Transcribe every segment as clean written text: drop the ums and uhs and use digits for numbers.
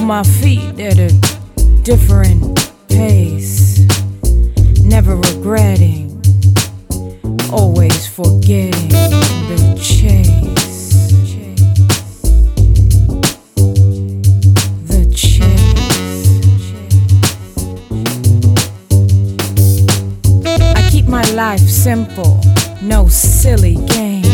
my feet at a different pace, never regretting, always forgetting the chase. The chase. I keep my life simple, no silly games.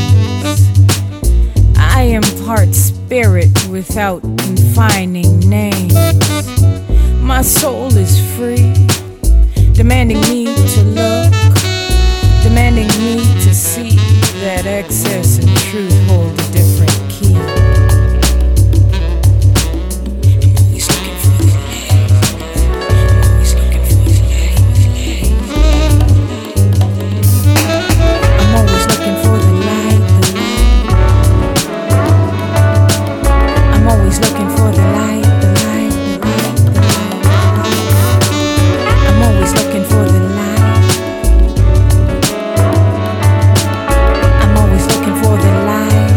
I impart spirit without confining names. My soul is free, demanding me to look, demanding me to see that excess and truth hold a different key. I'm always looking for the light. I'm always looking for the light. I'm always looking for the light. I'm always looking for the light.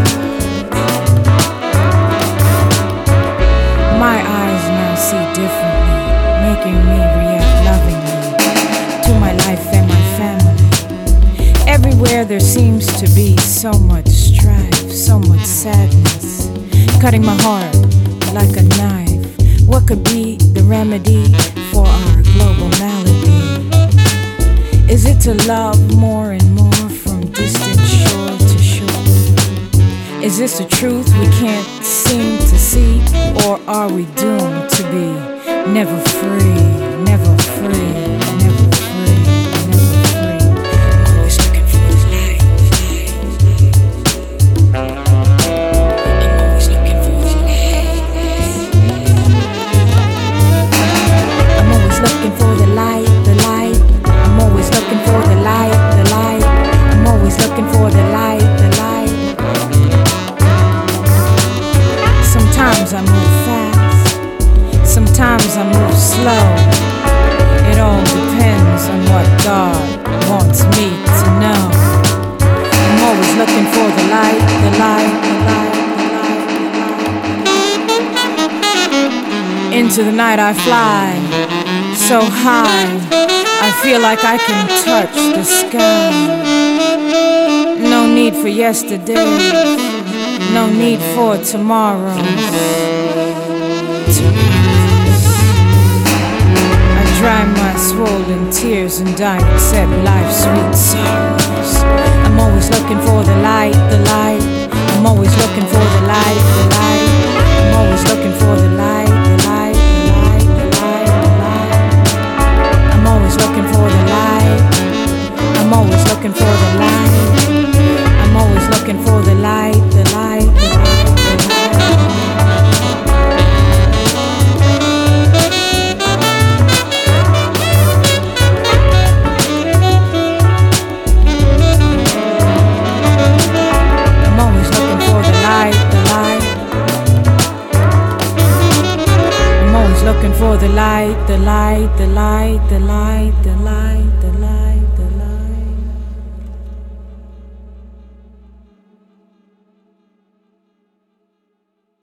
My eyes now see differently, making me react lovingly to my life and my family. Everywhere there seems to be so much strife, so much sadness, cutting my heart like a knife. What could be the remedy for our global malady? Is it to love more and more from distant shore to shore? Is this a truth we can't seem to see? Or are we doomed to be never free, never free, never free, never free? Always looking for the light. I'm always looking for the light. I'm always looking for the light, the light. I'm always looking for the light, the light. I'm always looking for the light, the light. Sometimes I move fast, sometimes I move slow. It all depends on what God wants me to know. I'm always looking for the light, the light, the light, the light. Into the night I fly, so high, I feel like I can touch the sky. No need for yesterday, no need for tomorrow. I dry my swollen tears and I accept life's sweet sorrows. I'm always looking for the light, the light. I'm always looking for the light, the light. I'm always looking for the light, the light, the light, the light, the light. I'm always looking for the light. I'm always looking for the light. I'm always looking for the light, the light, the light, the light. I'm always looking for the light, the light. I'm always looking for the light, the light, the light, the light, the light.